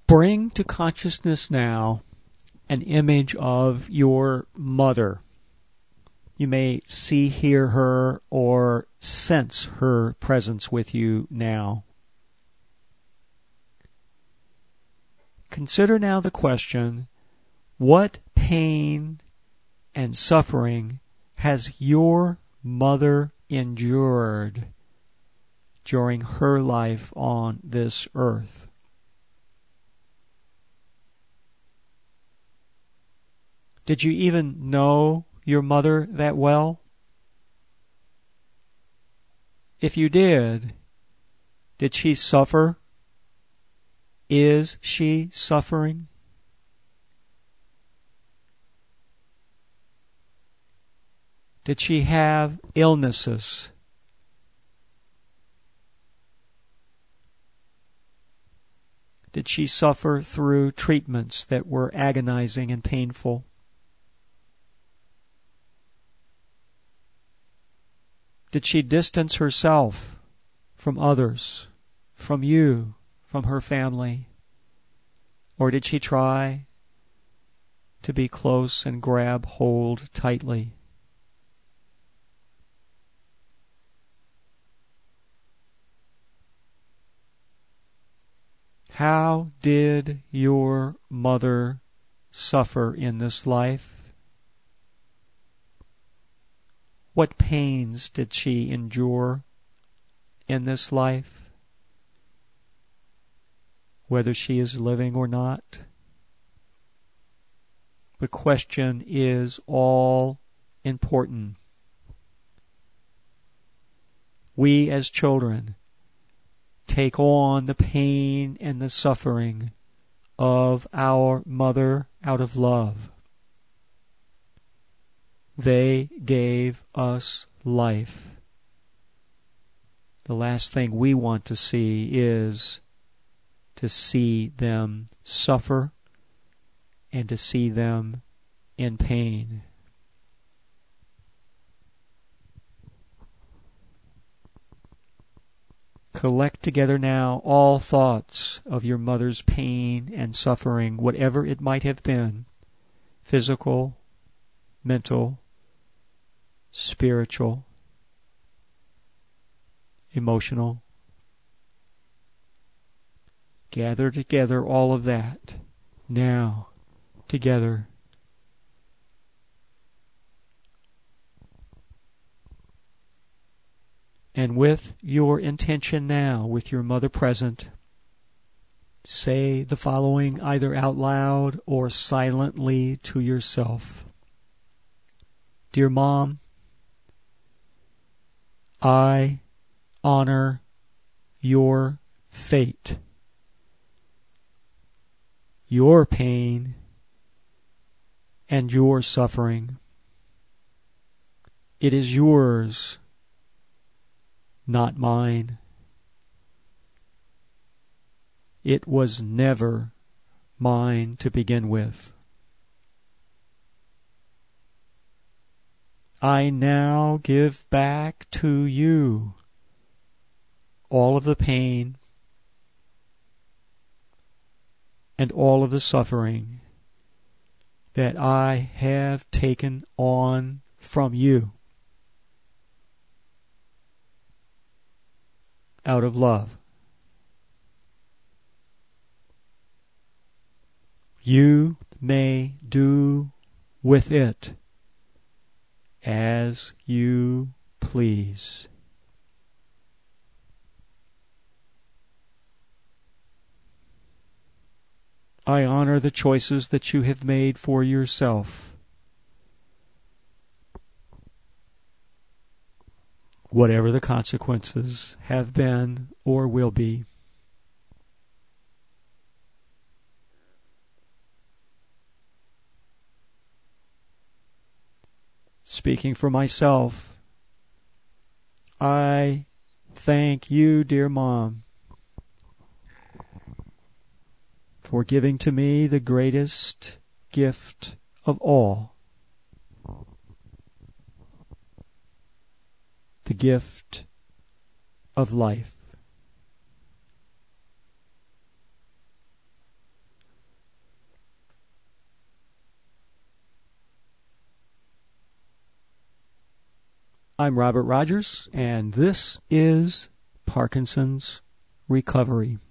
Bring to consciousness now an image of your mother. You may see, hear her, or sense her presence with you now. Consider now the question, what pain and suffering has your mother endured during her life on this earth? Did you even know your mother that well? If you did she suffer? Is she suffering? Did she have illnesses? Did she suffer through treatments that were agonizing and painful? Did she distance herself from others, from you, from her family? Or did she try to be close and grab hold tightly? How did your mother suffer in this life? What pains did she endure in this life, whether she is living or not? The question is all important. We as children take on the pain and the suffering of our mother out of love. They gave us life. The last thing we want to see is to see them suffer and to see them in pain. Collect together now all thoughts of your mother's pain and suffering, whatever it might have been, physical, mental, spiritual, emotional. Gather together all of that now, together. And with your intention now, with your mother present, say the following either out loud or silently to yourself. Dear Mom, I honor your fate, your pain, and your suffering. It is yours, not mine. It was never mine to begin with. I now give back to you all of the pain and all of the suffering that I have taken on from you out of love. You may do with it as you please. I honor the choices that you have made for yourself, whatever the consequences have been or will be. Speaking for myself, I thank you, dear Mom, for giving to me the greatest gift of all, the gift of life. I'm Robert Rogers, and this is Parkinson's Recovery.